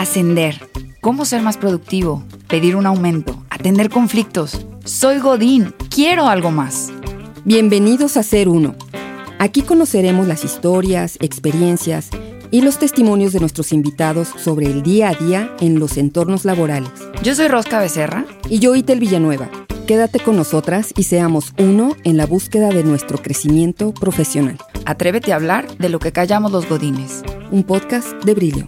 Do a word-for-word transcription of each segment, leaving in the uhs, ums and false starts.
Ascender. ¿Cómo ser más productivo? Pedir un aumento. Atender conflictos. Soy Godín. Quiero algo más. Bienvenidos a Ser Uno. Aquí conoceremos las historias, experiencias y los testimonios de nuestros invitados sobre el día a día en los entornos laborales. Yo soy Rosca Becerra. Y yo, Itel Villanueva. Quédate con nosotras y seamos uno en la búsqueda de nuestro crecimiento profesional. Atrévete a hablar de lo que callamos los godines. Un podcast de Brillo.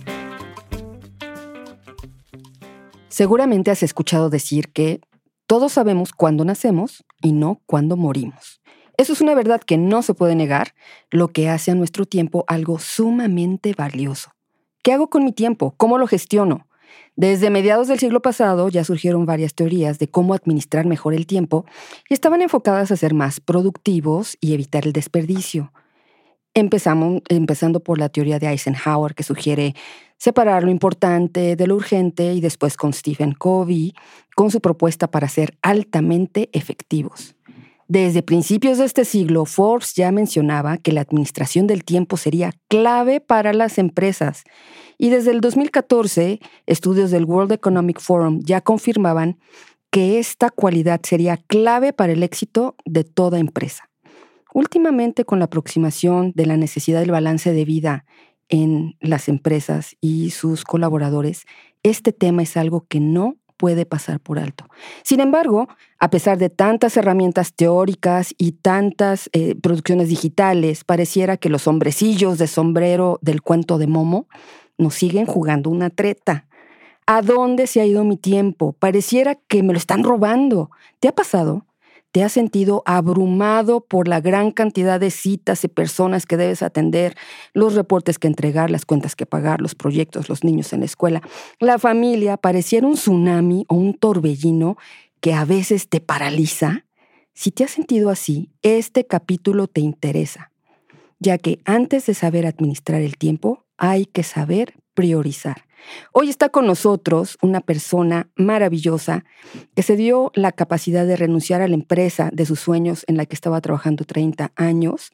Seguramente has escuchado decir que todos sabemos cuándo nacemos y no cuándo morimos. Eso es una verdad que no se puede negar, lo que hace a nuestro tiempo algo sumamente valioso. ¿Qué hago con mi tiempo? ¿Cómo lo gestiono? Desde mediados del siglo pasado ya surgieron varias teorías de cómo administrar mejor el tiempo y estaban enfocadas a ser más productivos y evitar el desperdicio. Empezamos, empezando por la teoría de Eisenhower, que sugiere separar lo importante de lo urgente, y después con Stephen Covey, con su propuesta para ser altamente efectivos. Desde principios de este siglo, Forbes ya mencionaba que la administración del tiempo sería clave para las empresas. Y desde el dos mil catorce, estudios del World Economic Forum ya confirmaban que esta cualidad sería clave para el éxito de toda empresa. Últimamente, con la aproximación de la necesidad del balance de vida en las empresas y sus colaboradores, este tema es algo que no puede pasar por alto. Sin embargo, a pesar de tantas herramientas teóricas y tantas eh, producciones digitales, pareciera que los hombrecillos de sombrero del cuento de Momo nos siguen jugando una treta. ¿A dónde se ha ido mi tiempo? Pareciera que me lo están robando. ¿Te ha pasado? ¿Te has sentido abrumado por la gran cantidad de citas y personas que debes atender, los reportes que entregar, las cuentas que pagar, los proyectos, los niños en la escuela? La familia pareciera un tsunami o un torbellino que a veces te paraliza. Si te has sentido así, este capítulo te interesa, ya que antes de saber administrar el tiempo, hay que saber priorizar. Hoy está con nosotros una persona maravillosa que se dio la capacidad de renunciar a la empresa de sus sueños en la que estaba trabajando treinta años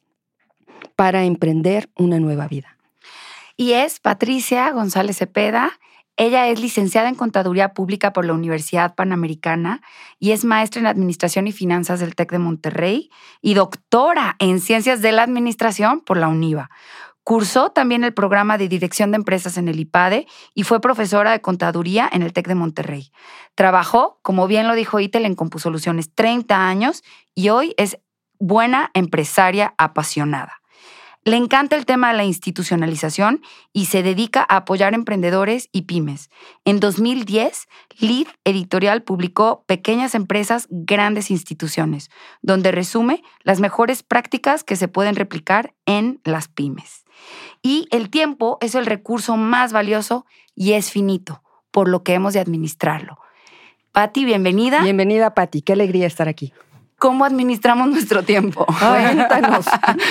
para emprender una nueva vida. Y es Patricia González Cepeda. Ella es licenciada en Contaduría Pública por la Universidad Panamericana y es maestra en Administración y Finanzas del TEC de Monterrey y doctora en Ciencias de la Administración por la UNIVA. Cursó también el programa de Dirección de Empresas en el IPADE y fue profesora de Contaduría en el TEC de Monterrey. Trabajó, como bien lo dijo Itel, en Compusoluciones treinta años y hoy es buena empresaria apasionada. Le encanta el tema de la institucionalización y se dedica a apoyar emprendedores y pymes. En dos mil diez, Lead Editorial publicó Pequeñas Empresas, Grandes Instituciones, donde resume las mejores prácticas que se pueden replicar en las pymes. Y el tiempo es el recurso más valioso y es finito, por lo que hemos de administrarlo. Pati, bienvenida. Bienvenida, Pati. Qué alegría estar aquí. ¿Cómo administramos nuestro tiempo? Cuéntanos.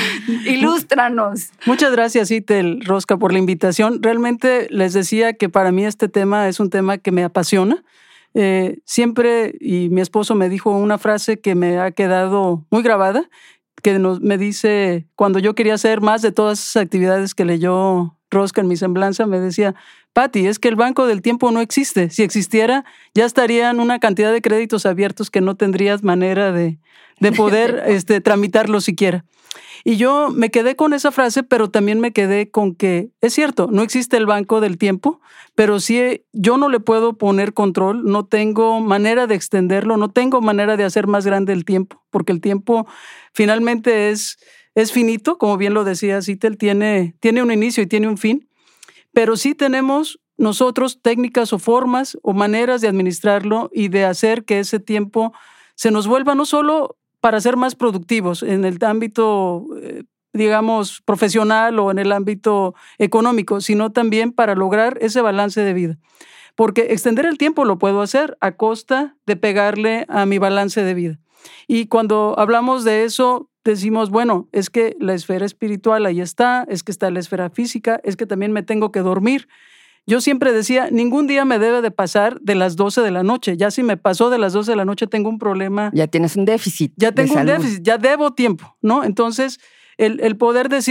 Ilústranos. Muchas gracias, Itel, Rosca, por la invitación. Realmente les decía que para mí este tema es un tema que me apasiona. Eh, siempre, y mi esposo me dijo una frase que me ha quedado muy grabada, que nos, me dice, cuando yo quería hacer más de todas esas actividades que leyó Rosca en mi semblanza, me decía, Pati, es que el banco del tiempo no existe. Si existiera, ya estarían una cantidad de créditos abiertos que no tendrías manera de, de poder este, tramitarlo siquiera. Y yo me quedé con esa frase, pero también me quedé con que, es cierto, no existe el banco del tiempo, pero sí yo no le puedo poner control, no tengo manera de extenderlo, no tengo manera de hacer más grande el tiempo, porque el tiempo finalmente es, es finito, como bien lo decía Itel, tiene, tiene un inicio y tiene un fin, pero sí tenemos nosotros técnicas o formas o maneras de administrarlo y de hacer que ese tiempo se nos vuelva no solo para ser más productivos en el ámbito, eh, digamos, profesional o en el ámbito económico, sino también para lograr ese balance de vida. Porque extender el tiempo lo puedo hacer a costa de pegarle a mi balance de vida. Y cuando hablamos de eso, decimos, bueno, es que la esfera espiritual ahí está, es que está la esfera física, es que también me tengo que dormir. Yo siempre decía, ningún día me debe de pasar de las doce de la noche. Ya si me pasó de las doce de la noche, tengo un problema. Ya tienes un déficit. Ya tengo un déficit, ya debo tiempo, ¿no? Entonces, el, el poder decir,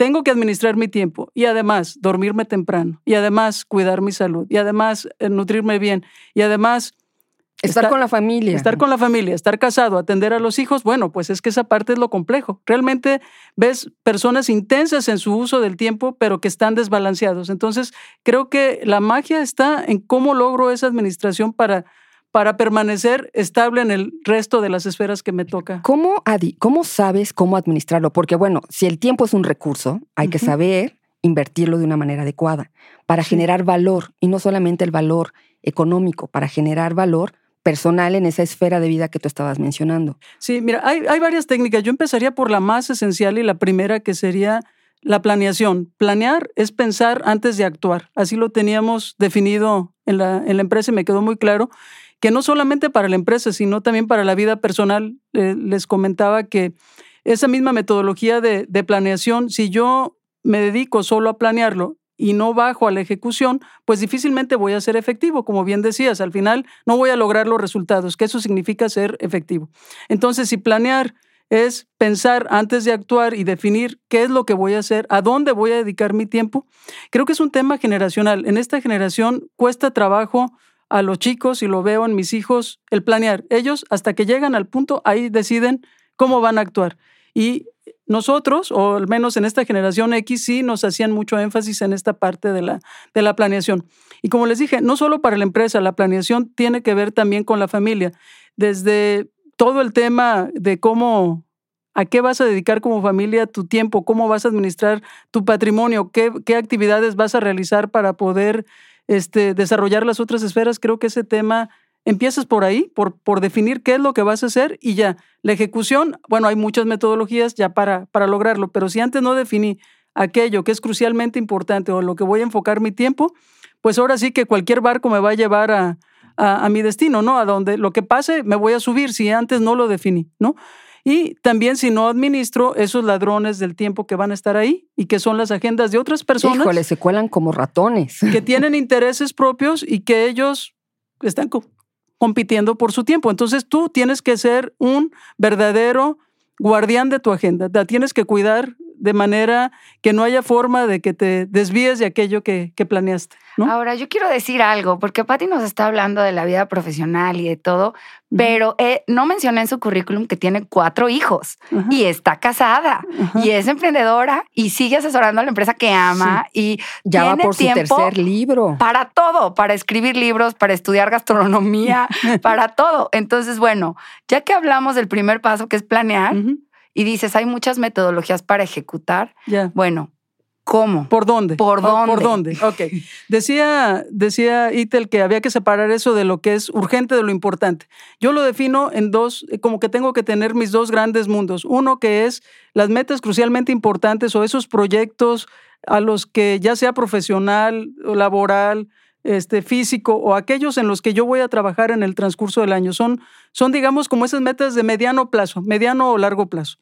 tengo que administrar mi tiempo y además dormirme temprano y además cuidar mi salud y además eh, nutrirme bien y además Estar, estar con la familia. Estar con la familia, estar casado, atender a los hijos, bueno, pues es que esa parte es lo complejo. Realmente ves personas intensas en su uso del tiempo, pero que están desbalanceados. Entonces, creo que la magia está en cómo logro esa administración para, para permanecer estable en el resto de las esferas que me toca. ¿Cómo, Adi, cómo sabes cómo administrarlo? Porque, bueno, si el tiempo es un recurso, hay uh-huh. que saber invertirlo de una manera adecuada para sí. generar valor, y no solamente el valor económico, para generar valor personal en esa esfera de vida que tú estabas mencionando. Sí, mira, hay, hay varias técnicas. Yo empezaría por la más esencial y la primera, que sería la planeación. Planear es pensar antes de actuar. Así lo teníamos definido en la, en la empresa y me quedó muy claro que no solamente para la empresa, sino también para la vida personal. Eh, les comentaba que esa misma metodología de, de planeación, si yo me dedico solo a planearlo y no bajo a la ejecución, pues difícilmente voy a ser efectivo. Como bien decías, al final no voy a lograr los resultados, que eso significa ser efectivo. Entonces, si planear es pensar antes de actuar y definir qué es lo que voy a hacer, a dónde voy a dedicar mi tiempo, creo que es un tema generacional. En esta generación cuesta trabajo a los chicos, y lo veo en mis hijos, el planear. Ellos, hasta que llegan al punto, ahí deciden cómo van a actuar. Y nosotros, o al menos en esta generación X, sí nos hacían mucho énfasis en esta parte de la, de la planeación. Y como les dije, no solo para la empresa, la planeación tiene que ver también con la familia. Desde todo el tema de cómo, a qué vas a dedicar como familia tu tiempo, cómo vas a administrar tu patrimonio, qué, qué actividades vas a realizar para poder este, desarrollar las otras esferas. Creo que ese tema empiezas por ahí, por, por definir qué es lo que vas a hacer y ya. La ejecución, bueno, hay muchas metodologías ya para, para lograrlo, pero si antes no definí aquello que es crucialmente importante o en lo que voy a enfocar mi tiempo, pues ahora sí que cualquier barco me va a llevar a, a, a mi destino, ¿no? A donde lo que pase me voy a subir si antes no lo definí, ¿no? Y también si no administro esos ladrones del tiempo que van a estar ahí y que son las agendas de otras personas. Híjole, se cuelan como ratones. Que tienen intereses propios y que ellos están co- compitiendo por su tiempo. Entonces tú tienes que ser un verdadero guardián de tu agenda. La tienes que cuidar de manera que no haya forma de que te desvíes de aquello que, que planeaste, ¿no? Ahora, yo quiero decir algo, porque Pati nos está hablando de la vida profesional y de todo, uh-huh. pero eh, no mencioné en su currículum que tiene cuatro hijos uh-huh. y está casada uh-huh. y es emprendedora y sigue asesorando a la empresa que ama sí. y ya tiene va por su tiempo tercer libro. Para todo, para escribir libros, para estudiar gastronomía, para todo. Entonces, bueno, ya que hablamos del primer paso, que es planear, uh-huh. y dices, hay muchas metodologías para ejecutar. Yeah. Bueno, ¿cómo? ¿Por dónde? ¿Por dónde? Oh, ¿Por dónde? Ok. Decía, decía Ethel que había que separar eso de lo que es urgente de lo importante. Yo lo defino en dos, como que tengo que tener mis dos grandes mundos. Uno que es las metas crucialmente importantes o esos proyectos a los que ya sea profesional o laboral, Este, físico o aquellos en los que yo voy a trabajar en el transcurso del año. Son, son, digamos, como esas metas de mediano plazo, mediano o largo plazo.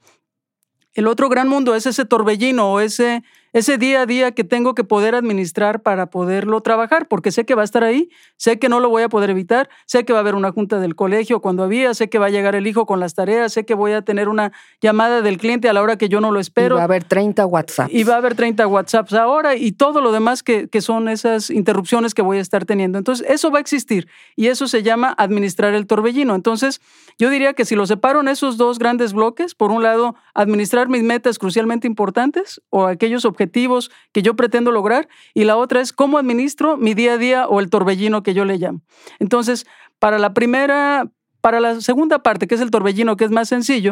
El otro gran mundo es ese torbellino o ese, ese día a día que tengo que poder administrar para poderlo trabajar, porque sé que va a estar ahí, sé que no lo voy a poder evitar, sé que va a haber una junta del colegio cuando había, sé que va a llegar el hijo con las tareas, sé que voy a tener una llamada del cliente a la hora que yo no lo espero. Y va a haber treinta WhatsApps. Y va a haber treinta WhatsApps ahora y todo lo demás que, que son esas interrupciones que voy a estar teniendo. Entonces, eso va a existir y eso se llama administrar el torbellino. Entonces, yo diría que si lo separo en esos dos grandes bloques, por un lado, administrar mis metas crucialmente importantes o aquellos objetivos que yo pretendo lograr, y la otra es cómo administro mi día a día o el torbellino que yo le llamo. Entonces, para la primera, para la segunda parte, que es el torbellino, que es más sencillo,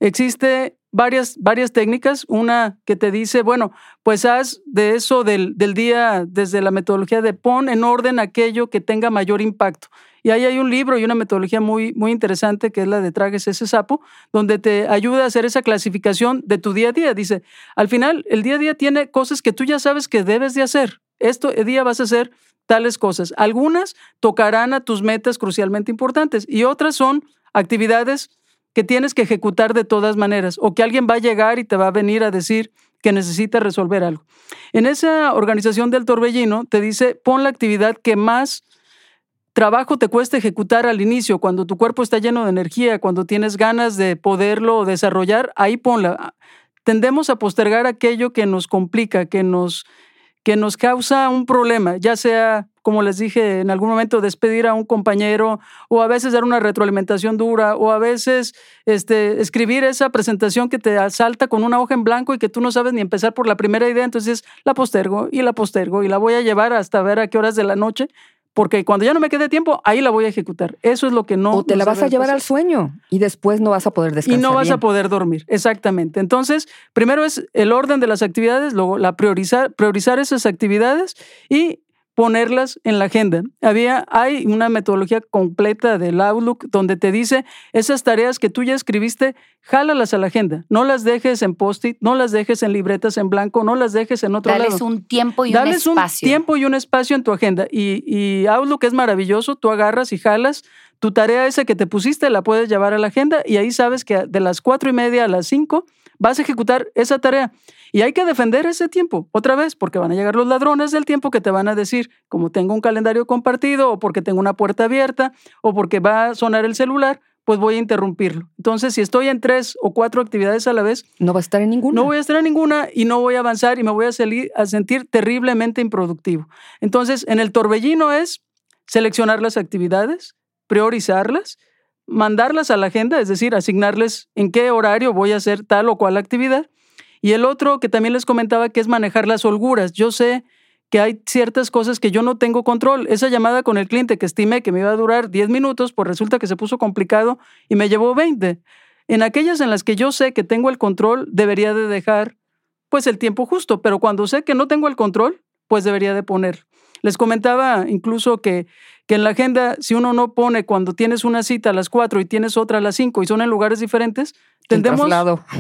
existe varias, varias técnicas. Una que te dice, bueno, pues haz de eso del, del día, desde la metodología de pon en orden aquello que tenga mayor impacto. Y ahí hay un libro y una metodología muy, muy interesante que es la de Tráguese ese sapo, donde te ayuda a hacer esa clasificación de tu día a día. Dice, al final, el día a día tiene cosas que tú ya sabes que debes de hacer. Este día vas a hacer tales cosas. Algunas tocarán a tus metas crucialmente importantes y otras son actividades que tienes que ejecutar de todas maneras o que alguien va a llegar y te va a venir a decir que necesitas resolver algo. En esa organización del torbellino te dice, pon la actividad que más trabajo te cuesta ejecutar al inicio, cuando tu cuerpo está lleno de energía, cuando tienes ganas de poderlo desarrollar, ahí ponla. tendemos a postergar aquello que nos complica, que nos, que nos causa un problema, ya sea, como les dije, en algún momento despedir a un compañero, o a veces dar una retroalimentación dura, o a veces este, escribir esa presentación que te asalta con una hoja en blanco y que tú no sabes ni empezar por la primera idea, entonces la postergo y la postergo y la voy a llevar hasta ver a qué horas de la noche, porque cuando ya no me quede tiempo, ahí la voy a ejecutar. Eso es lo que no... O te no la vas a llevar pasar. al sueño y después no vas a poder descansar Y no vas bien. a poder dormir, exactamente. Entonces, primero es el orden de las actividades, luego la priorizar, priorizar esas actividades y ponerlas en la agenda. Había, hay una metodología completa del Outlook donde te dice esas tareas que tú ya escribiste, jálalas a la agenda. No las dejes en post-it, no las dejes en libretas en blanco, no las dejes en otro Dales lado. un tiempo y Dales un un espacio. tiempo y un espacio en tu agenda. Y, y Outlook es maravilloso. Tú agarras y jalas tu tarea esa que te pusiste, la puedes llevar a la agenda y ahí sabes que de las cuatro y media a las cinco vas a ejecutar esa tarea. Y hay que defender ese tiempo, otra vez, porque van a llegar los ladrones del tiempo que te van a decir, como tengo un calendario compartido, o porque tengo una puerta abierta, o porque va a sonar el celular, pues voy a interrumpirlo. Entonces, si estoy en tres o cuatro actividades a la vez, no va a estar en ninguna. No voy a estar en ninguna y no voy a avanzar y me voy a, salir, a sentir terriblemente improductivo. Entonces, en el torbellino es seleccionar las actividades, priorizarlas, mandarlas a la agenda, es decir, asignarles en qué horario voy a hacer tal o cual actividad. Y el otro que también les comentaba que es manejar las holguras. Yo sé que hay ciertas cosas que yo no tengo control. Esa llamada con el cliente que estimé que me iba a durar diez minutos, pues resulta que se puso complicado y me llevó veinte. En aquellas en las que yo sé que tengo el control, debería de dejar pues el tiempo justo, pero cuando sé que no tengo el control, pues debería de ponerlo. Les comentaba incluso que, que en la agenda, si uno no pone cuando tienes una cita a las cuatro y tienes otra a las cinco y son en lugares diferentes, tendemos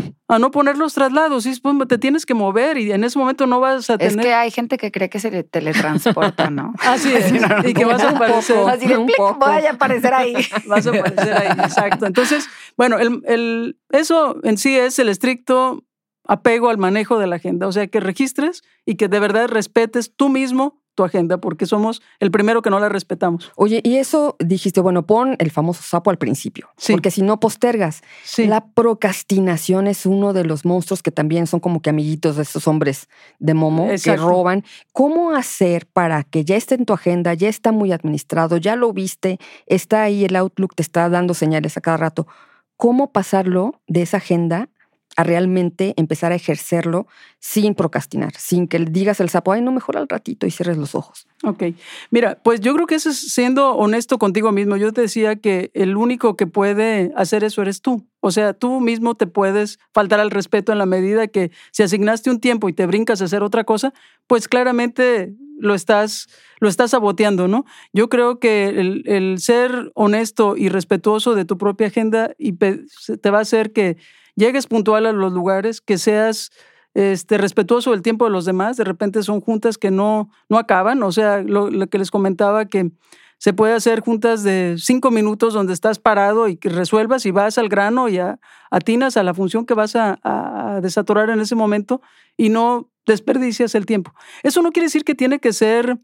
a no poner los traslados. Y pues, te tienes que mover y en ese momento no vas a tener... Es que hay gente que cree que se le teletransporta, ¿no? Así es, no, no, y que vas a aparecer. Poco, así de, plic, voy a aparecer ahí. Vas a aparecer ahí, exacto. Entonces, bueno, el, el, eso en sí es el estricto apego al manejo de la agenda. O sea, que registres y que de verdad respetes tú mismo tu agenda, porque somos el primero que no la respetamos. Oye, y eso dijiste, bueno, pon el famoso sapo al principio, sí. porque si no postergas. Sí. La procrastinación es uno de los monstruos que también son como que amiguitos de esos hombres de Momo. Exacto. Que roban. ¿Cómo hacer para que ya esté en tu agenda, ya está muy administrado, ya lo viste, está ahí el Outlook, te está dando señales a cada rato? ¿Cómo pasarlo de esa agenda a realmente empezar a ejercerlo sin procrastinar, sin que le digas al sapo, ay, no, mejor al ratito y cierres los ojos? Ok. Mira, pues yo creo que eso es siendo honesto contigo mismo. Yo te decía que el único que puede hacer eso eres tú. O sea, tú mismo te puedes faltar al respeto en la medida que si asignaste un tiempo y te brincas a hacer otra cosa, pues claramente lo estás, lo estás saboteando, ¿no? Yo creo que el, el ser honesto y respetuoso de tu propia agenda y pe- te va a hacer que llegues puntual a los lugares, que seas este, respetuoso del tiempo de los demás. De repente son juntas que no, no acaban. O sea, lo, lo que les comentaba, que se puede hacer juntas de cinco minutos donde estás parado y que resuelvas y vas al grano y a, atinas a la función que vas a, a desatorar en ese momento y no desperdicias el tiempo. Eso no quiere decir que tiene que ser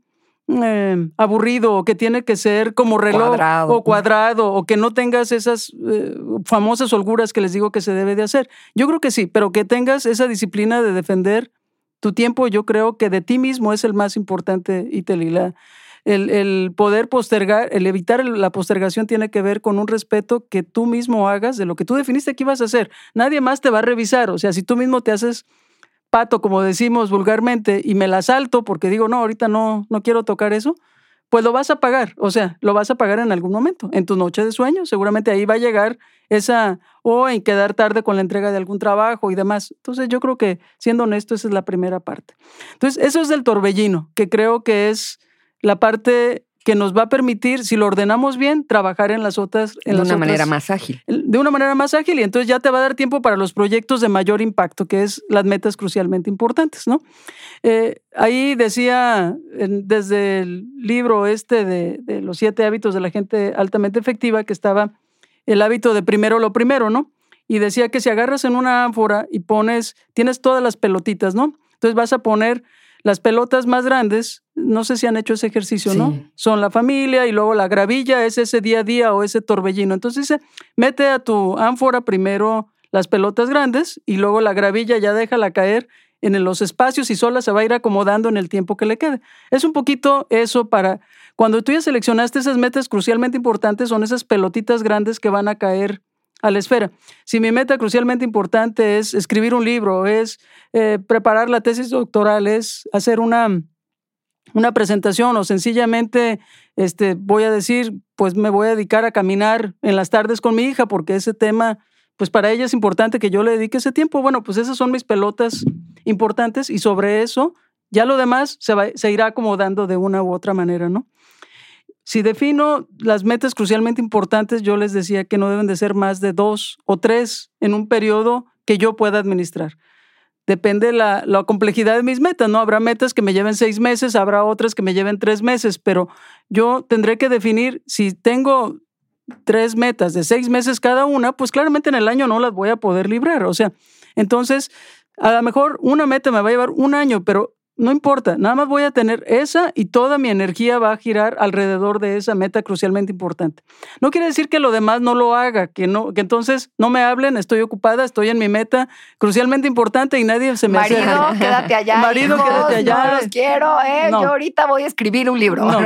Eh, aburrido o que tiene que ser como reloj cuadrado. o cuadrado o que no tengas esas eh, famosas holguras que les digo que se debe de hacer. Yo creo que sí, pero que tengas esa disciplina de defender tu tiempo. Yo creo que de ti mismo es el más importante, Itelila. El, el poder postergar, el evitar la postergación tiene que ver con un respeto que tú mismo hagas de lo que tú definiste que ibas a hacer. Nadie más te va a revisar. O sea, si tú mismo te haces pato, como decimos vulgarmente, y me la salto porque digo, no, ahorita no, no quiero tocar eso, pues lo vas a pagar. O sea, lo vas a pagar en algún momento, en tu noche de sueño. Seguramente ahí va a llegar esa, o en quedar tarde con la entrega de algún trabajo y demás. Entonces yo creo que, siendo honesto, esa es la primera parte. Entonces, eso es del torbellino, que creo que es la parte que nos va a permitir, si lo ordenamos bien, trabajar en las otras... En de las una otras, manera más ágil. De una manera más ágil, y entonces ya te va a dar tiempo para los proyectos de mayor impacto, que es las metas crucialmente importantes, ¿no? Eh, ahí decía, en, desde el libro este de, de los siete hábitos de la gente altamente efectiva, que estaba el hábito de primero lo primero, ¿no? Y decía que si agarras en una ánfora y pones, tienes todas las pelotitas, ¿no? Entonces vas a poner las pelotas más grandes, no sé si han hecho ese ejercicio, sí. ¿No? Son la familia y luego la gravilla es ese día a día o ese torbellino. Entonces dice, mete a tu ánfora primero las pelotas grandes y luego la gravilla ya déjala caer en los espacios y sola se va a ir acomodando en el tiempo que le quede. Es un poquito eso para... Cuando tú ya seleccionaste esas metas crucialmente importantes, son esas pelotitas grandes que van a caer a la esfera. Si mi meta crucialmente importante es escribir un libro, es eh, preparar la tesis doctoral, es hacer una, una presentación o sencillamente este, voy a decir, pues me voy a dedicar a caminar en las tardes con mi hija porque ese tema, pues para ella es importante que yo le dedique ese tiempo. Bueno, pues esas son mis pelotas importantes y sobre eso ya lo demás se, va, se irá acomodando de una u otra manera, ¿no? Si defino las metas crucialmente importantes, yo les decía que no deben de ser más de dos o tres en un periodo que yo pueda administrar. Depende la, la complejidad de mis metas, ¿no? Habrá metas que me lleven seis meses, habrá otras que me lleven tres meses, pero yo tendré que definir si tengo tres metas de seis meses cada una, pues claramente en el año no las voy a poder librar. O sea, entonces, a lo mejor una meta me va a llevar un año, pero no importa, nada más voy a tener esa y toda mi energía va a girar alrededor de esa meta crucialmente importante. No quiere decir que lo demás no lo haga, que, no, que entonces no me hablen, estoy ocupada, estoy en mi meta crucialmente importante y nadie se me Marido, acerca. Marido, quédate allá, Marido, hijos, quédate allá. No los quiero, ¿eh? No. Yo ahorita voy a escribir un libro. No.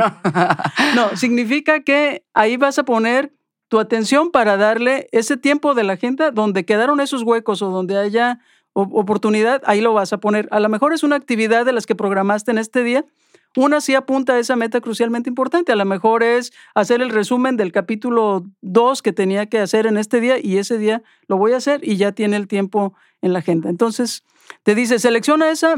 no, significa que ahí vas a poner tu atención para darle ese tiempo de la agenda donde quedaron esos huecos o donde haya oportunidad, ahí lo vas a poner. A lo mejor es una actividad de las que programaste en este día, una sí apunta a esa meta crucialmente importante, a lo mejor es hacer el resumen del capítulo dos que tenía que hacer en este día y ese día lo voy a hacer y ya tiene el tiempo en la agenda. Entonces, te dice, selecciona esa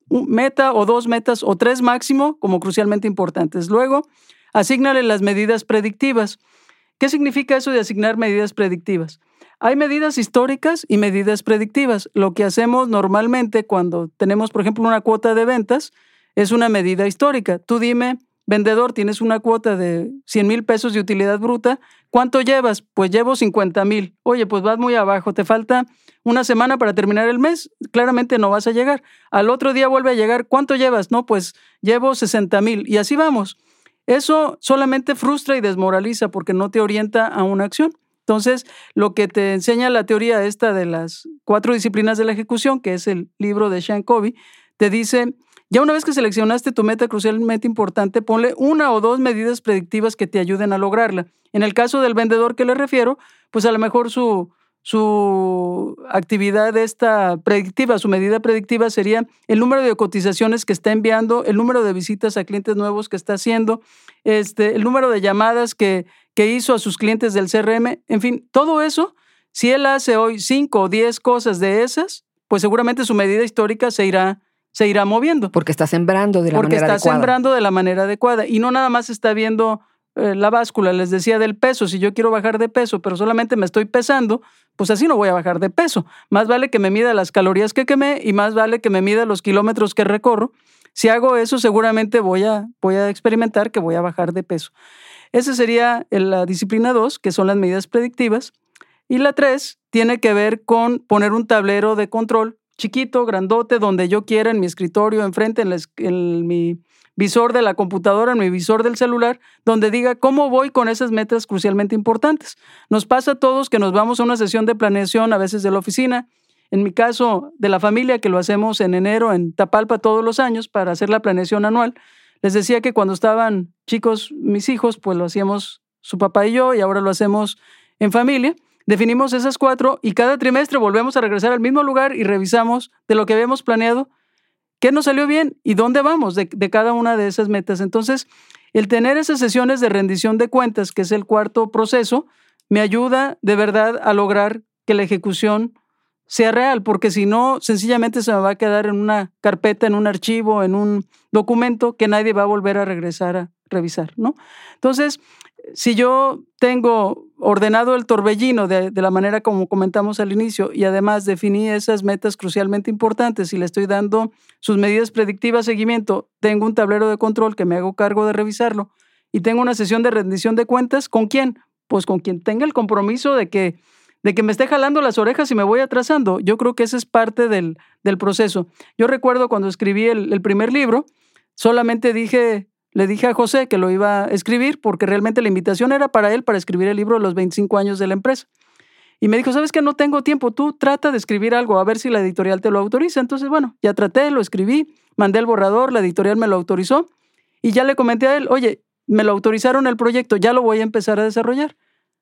meta o dos metas o tres máximo como crucialmente importantes. Luego, asígnale las medidas predictivas. ¿Qué significa eso de asignar medidas predictivas? Hay medidas históricas y medidas predictivas. Lo que hacemos normalmente cuando tenemos, por ejemplo, una cuota de ventas es una medida histórica. Tú dime, vendedor, tienes una cuota de cien mil pesos de utilidad bruta. ¿Cuánto llevas? Pues llevo cincuenta mil. Oye, pues vas muy abajo. Te falta una semana para terminar el mes. Claramente no vas a llegar. Al otro día vuelve a llegar. ¿Cuánto llevas? No, pues llevo sesenta mil. Y así vamos. Eso solamente frustra y desmoraliza porque no te orienta a una acción. Entonces, lo que te enseña la teoría esta de las cuatro disciplinas de la ejecución, que es el libro de Sean Covey, te dice, ya una vez que seleccionaste tu meta crucialmente importante, ponle una o dos medidas predictivas que te ayuden a lograrla. En el caso del vendedor que le refiero, pues a lo mejor su, su actividad esta predictiva, su medida predictiva sería el número de cotizaciones que está enviando, el número de visitas a clientes nuevos que está haciendo, este, el número de llamadas que que hizo a sus clientes del C R M, en fin, todo eso, si él hace hoy cinco o diez cosas de esas, pues seguramente su medida histórica se irá, se irá moviendo. Porque está sembrando de la Porque manera está adecuada. sembrando de la manera adecuada y no nada más está viendo eh, la báscula, les decía del peso, si yo quiero bajar de peso, pero solamente me estoy pesando, pues así no voy a bajar de peso. Más vale que me mida las calorías que quemé y más vale que me mida los kilómetros que recorro. Si hago eso, seguramente voy a, voy a experimentar que voy a bajar de peso. Esa sería la disciplina dos, que son las medidas predictivas. Y la tres tiene que ver con poner un tablero de control chiquito, grandote, donde yo quiera, en mi escritorio, enfrente, en, la, en mi visor de la computadora, en mi visor del celular, donde diga cómo voy con esas metas crucialmente importantes. Nos pasa a todos que nos vamos a una sesión de planeación, a veces de la oficina, en mi caso de la familia, que lo hacemos en enero en Tapalpa todos los años para hacer la planeación anual. Les decía que cuando estaban chicos mis hijos, pues lo hacíamos su papá y yo, y ahora lo hacemos en familia. Definimos esas cuatro y cada trimestre volvemos a regresar al mismo lugar y revisamos de lo que habíamos planeado, qué nos salió bien y dónde vamos de, de cada una de esas metas. Entonces, el tener esas sesiones de rendición de cuentas, que es el cuarto proceso, me ayuda de verdad a lograr que la ejecución sea real, porque si no, sencillamente se me va a quedar en una carpeta, en un archivo, en un documento que nadie va a volver a regresar a revisar, ¿no? Entonces, si yo tengo ordenado el torbellino de, de la manera como comentamos al inicio y además definí esas metas crucialmente importantes y le estoy dando sus medidas predictivas seguimiento, tengo un tablero de control que me hago cargo de revisarlo y tengo una sesión de rendición de cuentas, ¿con quién? Pues con quien tenga el compromiso de que de que me esté jalando las orejas y me voy atrasando. Yo creo que esa es parte del, del proceso. Yo recuerdo cuando escribí el, el primer libro, solamente dije, le dije a José que lo iba a escribir porque realmente la invitación era para él para escribir el libro de los veinticinco años de la empresa. Y me dijo, ¿sabes qué? No tengo tiempo, tú trata de escribir algo, a ver si la editorial te lo autoriza. Entonces, bueno, ya traté, lo escribí, mandé el borrador, la editorial me lo autorizó y ya le comenté a él, oye, me lo autorizaron el proyecto, ya lo voy a empezar a desarrollar.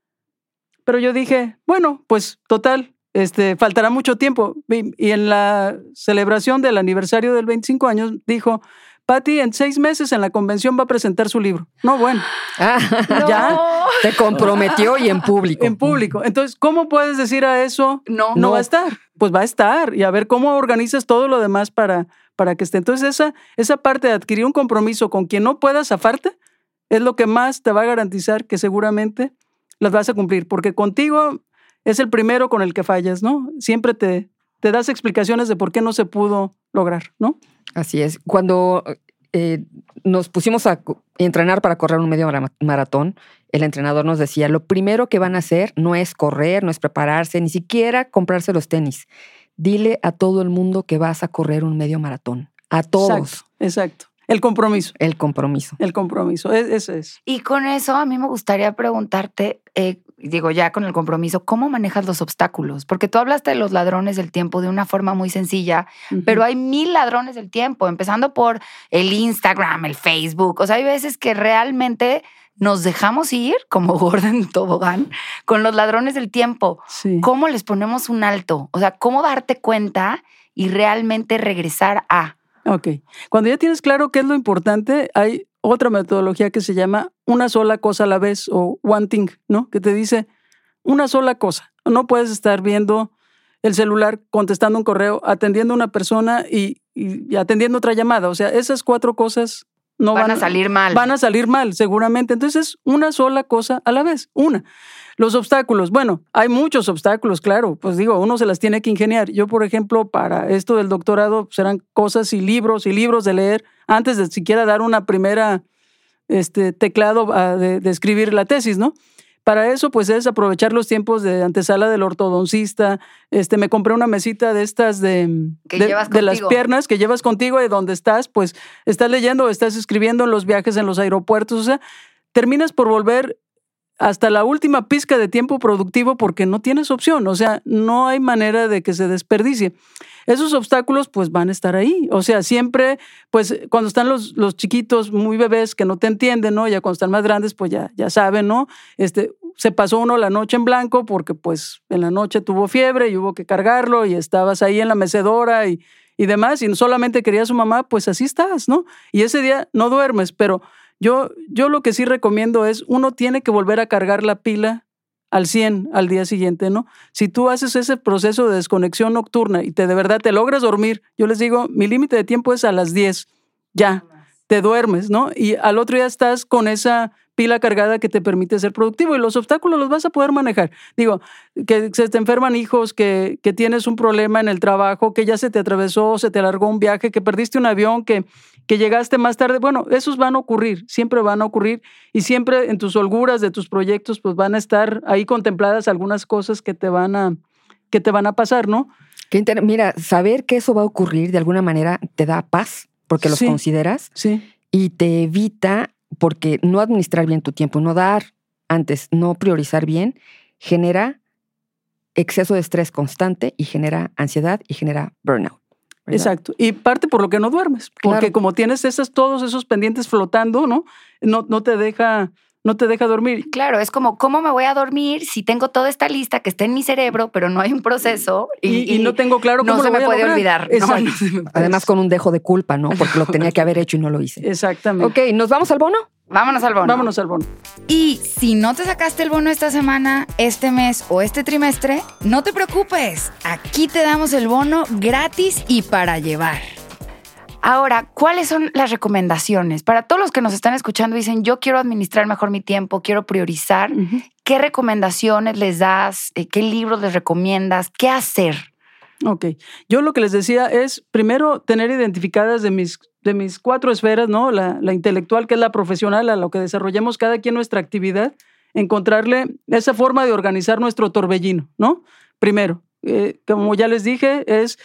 Pero yo dije, bueno, pues total, este, faltará mucho tiempo. Y en la celebración del aniversario del veinticinco años dijo, Pati, en seis meses en la convención va a presentar su libro. No, bueno. Ah, ya. Te comprometió y en público. En público. Entonces, ¿cómo puedes decir a eso? No. No va a estar. Pues va a estar. Y a ver cómo organizas todo lo demás para, para que esté. Entonces, esa, esa parte de adquirir un compromiso con quien no puedas zafarte es lo que más te va a garantizar que seguramente las vas a cumplir. Porque contigo es el primero con el que fallas, ¿no? Siempre te, te das explicaciones de por qué no se pudo lograr, ¿no? Así es. Cuando eh, nos pusimos a entrenar para correr un medio maratón, el entrenador nos decía, lo primero que van a hacer no es correr, no es prepararse, ni siquiera comprarse los tenis. Dile a todo el mundo que vas a correr un medio maratón. A todos. Exacto, exacto. El compromiso. El compromiso. El compromiso, eso es. Y con eso a mí me gustaría preguntarte, eh, digo ya con el compromiso, ¿cómo manejas los obstáculos? Porque tú hablaste de los ladrones del tiempo de una forma muy sencilla, uh-huh. pero hay mil ladrones del tiempo, empezando por el Instagram, el Facebook. O sea, hay veces que realmente nos dejamos ir, como Gordon Tobogán, con los ladrones del tiempo. Sí. ¿Cómo les ponemos un alto? O sea, ¿cómo darte cuenta y realmente regresar a? Ok. Cuando ya tienes claro qué es lo importante, hay otra metodología que se llama una sola cosa a la vez o one thing, ¿no? Que te dice una sola cosa. No puedes estar viendo el celular, contestando un correo, atendiendo a una persona y, y, y atendiendo otra llamada. O sea, esas cuatro cosas no van, van a salir mal. Van a salir mal, seguramente. Entonces, es una sola cosa a la vez. Una. Los obstáculos. Bueno, hay muchos obstáculos, claro. Pues digo, uno se las tiene que ingeniar. Yo, por ejemplo, para esto del doctorado, serán cosas y libros y libros de leer antes de siquiera dar una primera este, teclado a, de, de escribir la tesis, ¿no? Para eso, pues, es aprovechar los tiempos de antesala del ortodoncista. Este, me compré una mesita de estas de, que de, llevas de las piernas que llevas contigo y donde estás, pues, estás leyendo, estás escribiendo en los viajes, en los aeropuertos. O sea, terminas por volver hasta la última pizca de tiempo productivo porque no tienes opción. O sea, no hay manera de que se desperdicie. Esos obstáculos, pues, van a estar ahí. O sea, siempre, pues, cuando están los, los chiquitos muy bebés que no te entienden, ¿no? Ya cuando están más grandes, pues, ya, ya saben, ¿no? Este, se pasó uno la noche en blanco porque, pues, en la noche tuvo fiebre y hubo que cargarlo y estabas ahí en la mecedora y, y demás y solamente quería a su mamá, pues, así estás, ¿no? Y ese día no duermes, pero yo, yo lo que sí recomiendo es, uno tiene que volver a cargar la pila al cien al día siguiente, ¿no? Si tú haces ese proceso de desconexión nocturna y te de verdad te logras dormir, yo les digo, mi límite de tiempo es a las diez, ya, te duermes, ¿no? Y al otro día estás con esa pila cargada que te permite ser productivo y los obstáculos los vas a poder manejar. Digo, que se te enferman hijos, que, que tienes un problema en el trabajo, que ya se te atravesó, se te alargó un viaje, que perdiste un avión, que, que llegaste más tarde. Bueno, esos van a ocurrir, siempre van a ocurrir y siempre en tus holguras de tus proyectos pues van a estar ahí contempladas algunas cosas que te van a, que te van a pasar, ¿no? Qué inter- Mira, saber que eso va a ocurrir de alguna manera te da paz porque los sí, consideras sí. y te evita, porque no administrar bien tu tiempo, no dar antes, no priorizar bien, genera exceso de estrés constante y genera ansiedad y genera burnout. ¿verdad? Exacto. Y parte por lo que no duermes, porque Claro. como tienes esas, todos esos pendientes flotando, ¿no? No, no te deja... No te deja dormir. Claro, es como, ¿cómo me voy a dormir si tengo toda esta lista que está en mi cerebro, pero no hay un proceso? Y, y, y no tengo claro cómo no lo se voy me a puede lograr. olvidar. Exacto. No, no se me puede. Además con un dejo de culpa, ¿no? Porque lo tenía que haber hecho y no lo hice. Exactamente. Ok, ¿nos vamos al bono? Vámonos al bono. Vámonos al bono. Y si no te sacaste el bono esta semana, este mes o este trimestre, no te preocupes. Aquí te damos el bono gratis y para llevar. Ahora, ¿cuáles son las recomendaciones? Para todos los que nos están escuchando y dicen, yo quiero administrar mejor mi tiempo, quiero priorizar, Uh-huh. ¿qué recomendaciones les das? ¿Qué libros les recomiendas? ¿Qué hacer? Ok. Yo lo que les decía es, primero, tener identificadas de mis, de mis cuatro esferas, ¿no? La, la intelectual, que es la profesional, a lo que desarrollemos cada quien nuestra actividad, encontrarle esa forma de organizar nuestro torbellino, ¿no? Primero, eh, como ya les dije, es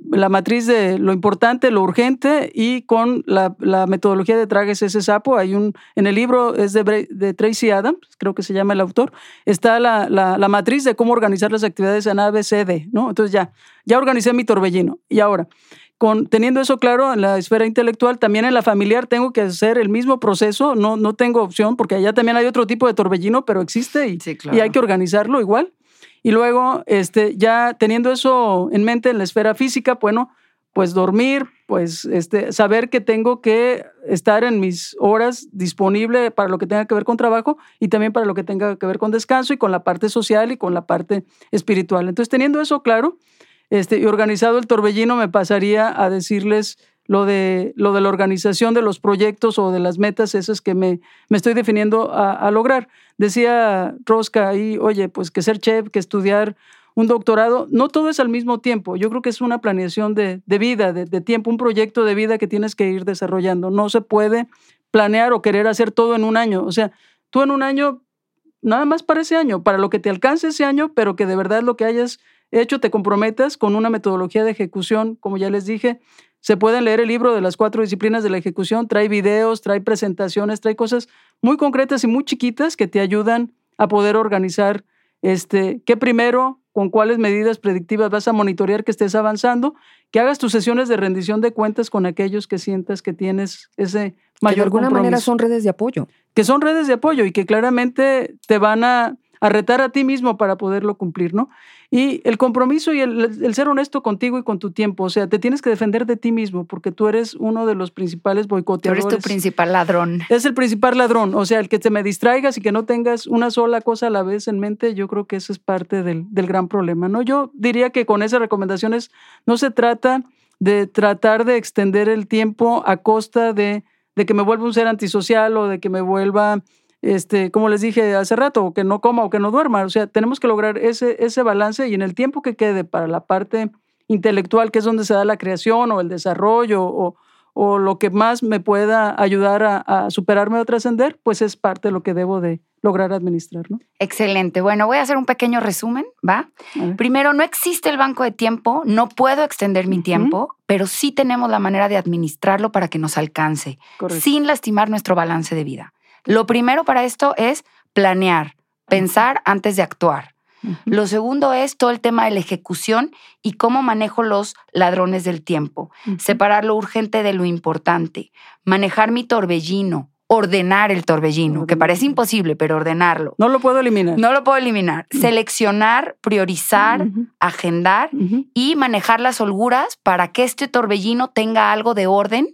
la matriz de lo importante, lo urgente, y con la, la metodología de Tráguese ese sapo. Hay un, en el libro es de, de Tracy Adams, creo que se llama el autor, está la, la, la matriz de cómo organizar las actividades en A, B, C, D, ¿no? Entonces ya, ya organicé mi torbellino. Y ahora, con, teniendo eso claro en la esfera intelectual, también en la familiar tengo que hacer el mismo proceso, no, no tengo opción, porque allá también hay otro tipo de torbellino, pero existe y, sí, claro. y hay que organizarlo igual. Y luego, este, ya teniendo eso en mente en la esfera física, bueno, pues dormir, pues este, saber que tengo que estar en mis horas disponible para lo que tenga que ver con trabajo y también para lo que tenga que ver con descanso y con la parte social y con la parte espiritual. Entonces, teniendo eso claro este, y organizado el torbellino, me pasaría a decirles lo de, lo de la organización de los proyectos o de las metas esas que me, me estoy definiendo a, a lograr. Decía Rosca ahí, oye, pues que ser chef, que estudiar un doctorado, no todo es al mismo tiempo. Yo creo que es una planeación de, de vida, de, de tiempo, un proyecto de vida que tienes que ir desarrollando. No se puede planear o querer hacer todo en un año. O sea, tú en un año, nada más para ese año, para lo que te alcance ese año, pero que de verdad lo que hayas hecho te comprometas con una metodología de ejecución, como ya les dije. Se pueden leer el libro de las cuatro disciplinas de la ejecución, trae videos, trae presentaciones, trae cosas muy concretas y muy chiquitas que te ayudan a poder organizar este, qué primero, con cuáles medidas predictivas vas a monitorear que estés avanzando, que hagas tus sesiones de rendición de cuentas con aquellos que sientas que tienes ese mayor que de alguna compromiso. manera son redes de apoyo. Que son redes de apoyo y que claramente te van a, a retar a ti mismo para poderlo cumplir, ¿no? Y el compromiso y el, el ser honesto contigo y con tu tiempo. O sea, te tienes que defender de ti mismo porque tú eres uno de los principales boicoteadores. Tú eres tu principal ladrón. Es el principal ladrón. O sea, el que te me distraigas y que no tengas una sola cosa a la vez en mente, yo creo que eso es parte del, del gran problema, ¿no? Yo diría que con esas recomendaciones no se trata de tratar de extender el tiempo a costa de, de que me vuelva un ser antisocial o de que me vuelva... Este, como les dije hace rato, que no coma o que no duerma. O sea, tenemos que lograr ese, ese balance y en el tiempo que quede para la parte intelectual, que es donde se da la creación o el desarrollo o, o lo que más me pueda ayudar a, a superarme o a trascender, pues es parte de lo que debo de lograr administrar, ¿no? Excelente. Bueno, voy a hacer un pequeño resumen, ¿va? Primero, no existe el banco de tiempo, no puedo extender mi uh-huh. tiempo, pero sí tenemos la manera de administrarlo para que nos alcance, Correcto. Sin lastimar nuestro balance de vida. Lo primero para esto es planear, pensar antes de actuar. Uh-huh. Lo segundo es todo el tema de la ejecución y cómo manejo los ladrones del tiempo. Uh-huh. Separar lo urgente de lo importante. Manejar mi torbellino. Ordenar el torbellino, Ordenar. Que parece imposible, pero ordenarlo. No lo puedo eliminar. No lo puedo eliminar. Uh-huh. Seleccionar, priorizar, uh-huh. agendar uh-huh. y manejar las holguras para que este torbellino tenga algo de orden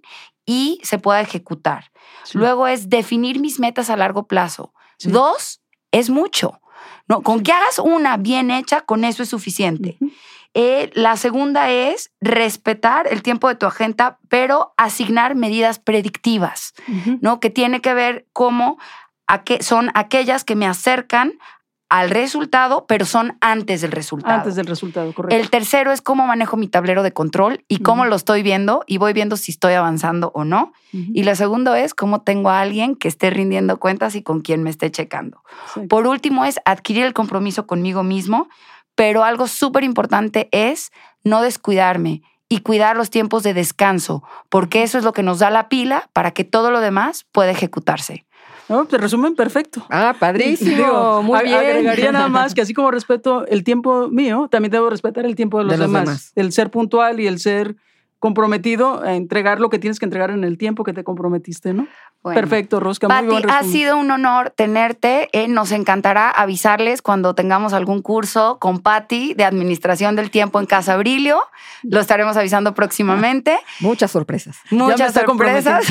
y se pueda ejecutar. Sí. Luego es definir mis metas a largo plazo. Sí. Dos, es mucho. ¿No? Con sí. que hagas una bien hecha, con eso es suficiente. Uh-huh. Eh, la segunda es respetar el tiempo de tu agenda, pero asignar medidas predictivas, uh-huh. ¿no? Que tiene que ver cómo aqu- son aquellas que me acercan al resultado, pero son antes del resultado. Antes del resultado, correcto. El tercero es cómo manejo mi tablero de control y cómo uh-huh. lo estoy viendo y voy viendo si estoy avanzando o no. Uh-huh. Y lo segundo es cómo tengo a alguien que esté rindiendo cuentas y con quien me esté checando. Sí. Por último es adquirir el compromiso conmigo mismo, pero algo súper importante es no descuidarme y cuidar los tiempos de descanso, porque eso es lo que nos da la pila para que todo lo demás pueda ejecutarse. No, te resumen perfecto. Ah, padrísimo. Digo, muy bien. Agregaría nada más que así como respeto el tiempo mío, también debo respetar el tiempo de los, de los demás. demás. El ser puntual y el ser comprometido a entregar lo que tienes que entregar en el tiempo que te comprometiste, ¿no? Bueno, perfecto, Rosca. Pati, muy buen resumen. Ha sido un honor tenerte. Eh, nos encantará avisarles cuando tengamos algún curso con Pati de Administración del Tiempo en Casa Brilio. Lo estaremos avisando próximamente. Muchas sorpresas. Muchas sorpresas.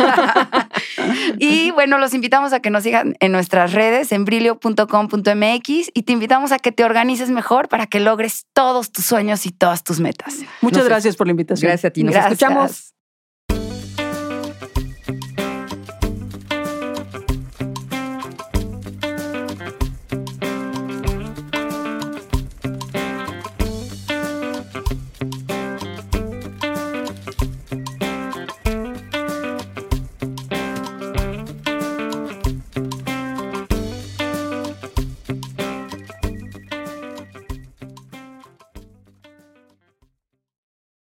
Y bueno, los invitamos a que nos sigan en nuestras redes, en brilio punto com punto m x, y te invitamos a que te organices mejor para que logres todos tus sueños y todas tus metas. Muchas nos gracias por la invitación. Gracias a ti. Nos gracias. escuchamos.